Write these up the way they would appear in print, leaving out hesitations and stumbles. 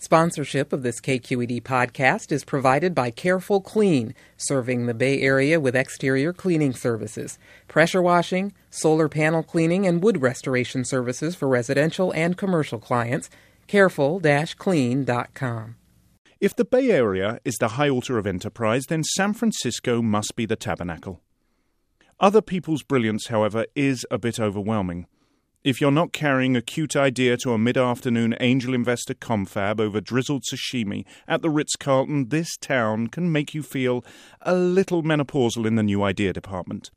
Sponsorship of this KQED podcast is provided by Careful Clean, serving the Bay Area with exterior cleaning services, pressure washing, solar panel cleaning, and wood restoration services for residential and commercial clients. Careful-clean.com. If the Bay Area is the high altar of enterprise, then San Francisco must be the tabernacle. Other people's brilliance, however, is a bit overwhelming. If you're not carrying a cute idea to a mid-afternoon angel investor confab over drizzled sashimi at the Ritz-Carlton, this town can make you feel a little menopausal in the new idea department.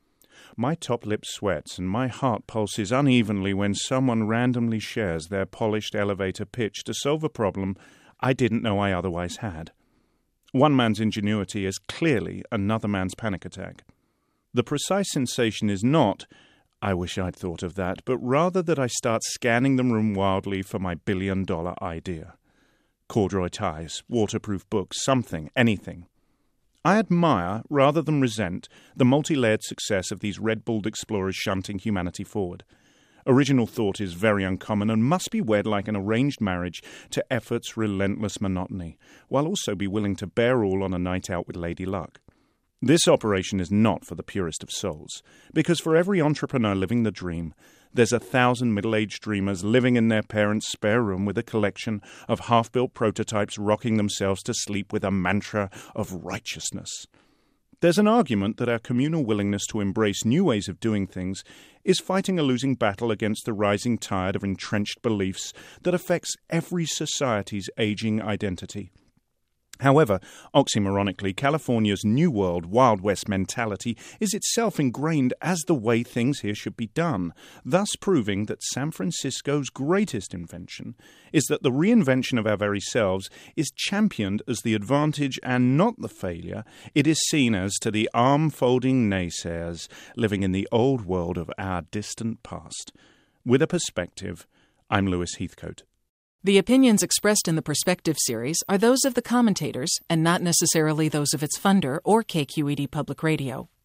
My top lip sweats and my heart pulses unevenly when someone randomly shares their polished elevator pitch to solve a problem I didn't know I otherwise had. One man's ingenuity is clearly another man's panic attack. The precise sensation is not, I wish I'd thought of that, but rather that I start scanning the room wildly for my billion-dollar idea. Corduroy ties, waterproof books, something, anything. I admire, rather than resent, the multi-layered success of these red-bulled explorers shunting humanity forward. Original thought is very uncommon and must be wed like an arranged marriage to effort's relentless monotony, while also be willing to bear all on a night out with Lady Luck. This operation is not for the purest of souls, because for every entrepreneur living the dream, there's 1,000 middle-aged dreamers living in their parents' spare room with a collection of half-built prototypes rocking themselves to sleep with a mantra of righteousness. There's an argument that our communal willingness to embrace new ways of doing things is fighting a losing battle against the rising tide of entrenched beliefs that affects every society's aging identity. However, oxymoronically, California's New World Wild West mentality is itself ingrained as the way things here should be done, thus proving that San Francisco's greatest invention is that the reinvention of our very selves is championed as the advantage and not the failure it is seen as to the arm-folding naysayers living in the old world of our distant past. With a perspective, I'm Lewis Heathcote. The opinions expressed in the Perspective series are those of the commentators and not necessarily those of its funder or KQED Public Radio.